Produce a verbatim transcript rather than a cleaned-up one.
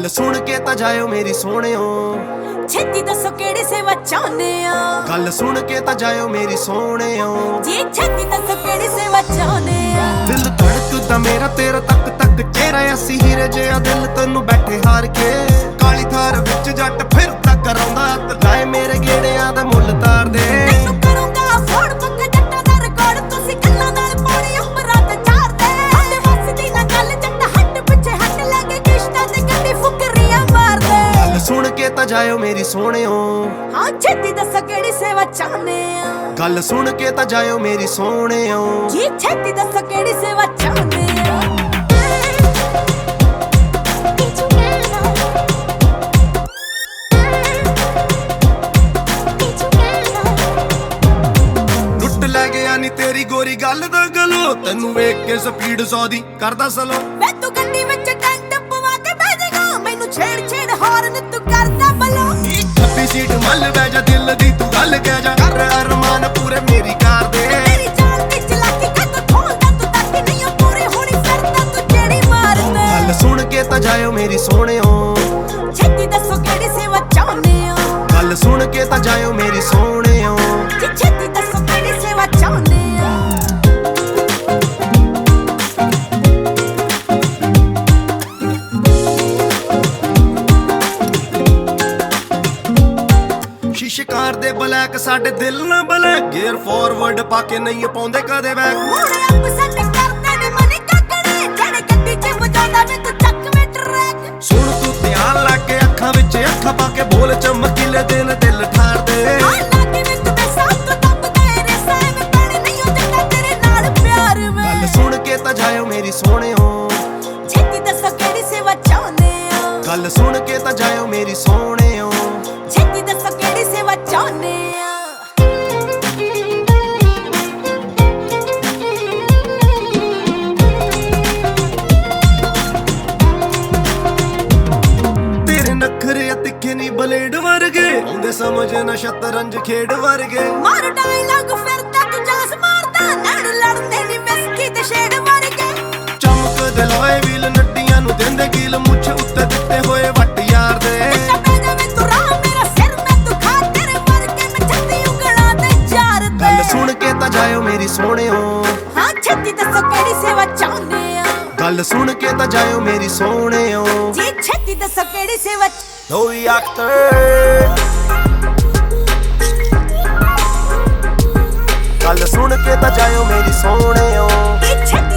गल सुन के ता जायो मेरी सोहणियो, छेती दसो केड़ी सेवा चाहुंदे हो। गल सुन के ता जायो मेरी सोहणियो, जी छेती दसो केड़ी सेवा चाहुंदे हो। दिल धड़कदा मेरा तेरा तक तक चेहरा असी हीरे जिहा दिल तैनू बैठे हार के, काली थार विच जट फिरदा कराउंदा हत्थ लाए मेरे गेड़ियां दा मुੱਲ तार दे। तैनू करूंगा फोड़ पक्का जट्टां दा रिकॉर्ड, तुसी गल्लां नाल पानी अंबरां ते चार दे। हल्ले वसदी ना गल जट्टा हट पिछे हट लगे किश्तां ते गड्डी फुकरियां मार दे। गल सुन के ता जायो मेरी सोहणियो, हाँ छेती दसो केड़ी सेवा चाहुंदे हो। गल सुन के ता जायो मेरी सोहणियो, जी छेती दसो केड़ी सेवा चाहुंदे हो। नी तेरी गोरी गल दा गलो, तैनू वेख के स्पीड सौ दी करदा स्लो। वे तू गड्डी विच टेंट पवा के बैठ जागा, मैनू छेड़ छेड़ हॉर्न तू करदा बलो। खब्बी सीट मल बह जा दिल दी तू गल कह जा, कर अरमान पूरे मेरी कार दे। तेरी जान दी चलाकी कद खोलदा तू ताकि नहीं पूरी होनी फिरदा तू जेड़ी मार दे। गल सुन के ता जायो मेरी सोहणियो, छेती दसो केड़ी सेवा चाहुंदे हो। गल सुन के ता जायो मेरी सोहणियो, जी छेती दसो केड़ी सेवा चाहुंदे हो। शिकार दे ब्लैक साडे दिल ना ब्लैक, गेयर फॉरवर्ड पाके नहीं पाउंदे कदे बैक। मुड़े अप सेट करदे ने मनी काकड़े, जेड़े गड्डी च वजांदा वे तू चक में ट्रैक। सुन तू ध्यान ला के अखां विच अखां पा के बोल चमकीले दिन दिल ठार दे। आ लागे विच ते सब तो तप तेरे साए में पानी नहीं हो जंदा तेरे नाल प्यार में। गल सुन के ता जायो मेरी सोहणियो, छेती दसो केड़ी सेवा चाहुंदे हो। गल सुन के ता जायो मेरी सोहणियो, छेती दसो केड़ी सेवा चाहुंदे हो। तेरे नखरे तिखे नी ब्लेड वर्गे, आउंदे समझ ना शतरंज खेड वर्गे। मार डायलॉग फिरदा तू जास मारदा, नैण लड़दे नी विस्की ते शेड वर्गे। चमक दे लोए व्हील नट्टियां नु देंदे कील, मुछ उत्ते दित्ते होए वट यार दे। जट्टा पै जावे तू राह मेरा सिर मैं तू खा तेरे वर्गे मैं छत्ती उंगलां ते जार दे। गल सुन के ता जायो मेरी सोहणियो, हाँ छेती दसो केड़ी सेवा चाहुंदे हो। गल सुन के ता जायो मेरी सोहणियो, जी छेती दसो केड़ी सेवा। Louis Actor, गल सुन के ता जायो मेरी सोहणियो, जी छेती